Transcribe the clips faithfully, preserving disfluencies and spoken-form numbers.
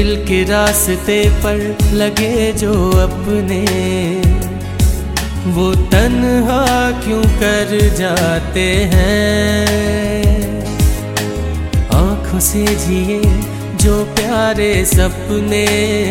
दिल के रास्ते पर लगे जो अपने, वो तन्हा क्यों कर जाते हैं। आँखों से जिए जो प्यारे सपने,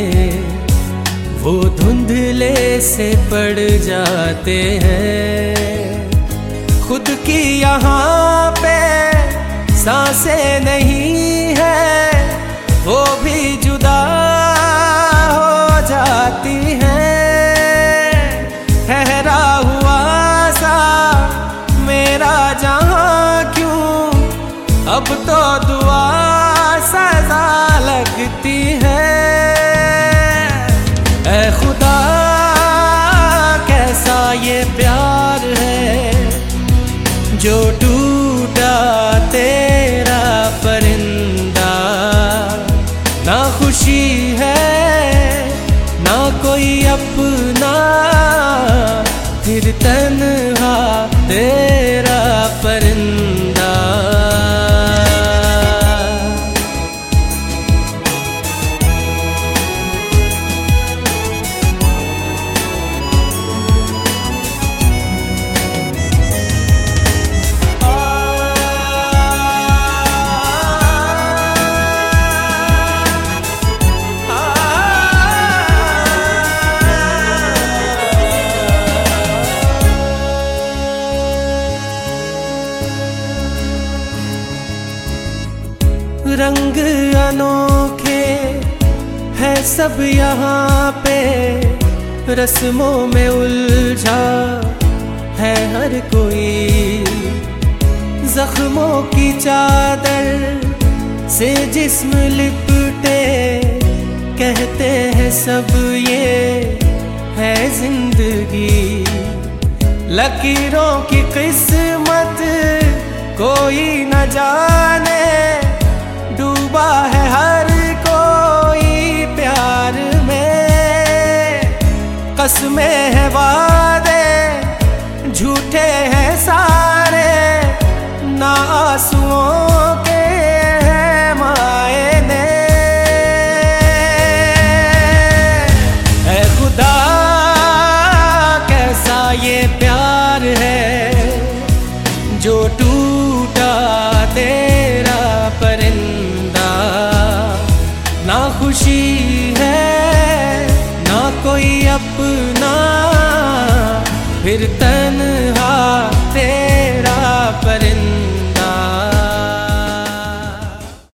वो धुंधले से पड़ जाते हैं। खुद की यहाँ पे सांसें नहीं है, वो भी जुदा हो जाती हैं। ठहरा हुआ सा मेरा जहाँ क्यों, अब तो दुआ सजा लगती है। ऐ खुदा कैसा ये प्यार है, जो टूटा तेरा परिंदा। ना खुशी है ना कोई अपना, फिर तन्हा तेरा परिंदा। रंग अनोखे है सब यहाँ पे, रस्मों में उलझा है हर कोई। जख्मों की चादर से जिस्म लिपटे, कहते हैं सब ये है जिंदगी। लकीरों की किस्मत कोई न जाने, डूबा है हर कोई प्यार में। कसमें है वादे झूठे हैं सारे, ना आंसुओं के हैं मायने। ऐ खुदा कैसा ये प्यार है, जो टूटा तेरा परिंदा। ना खुशी है ना कोई अपना, फिर तन्हा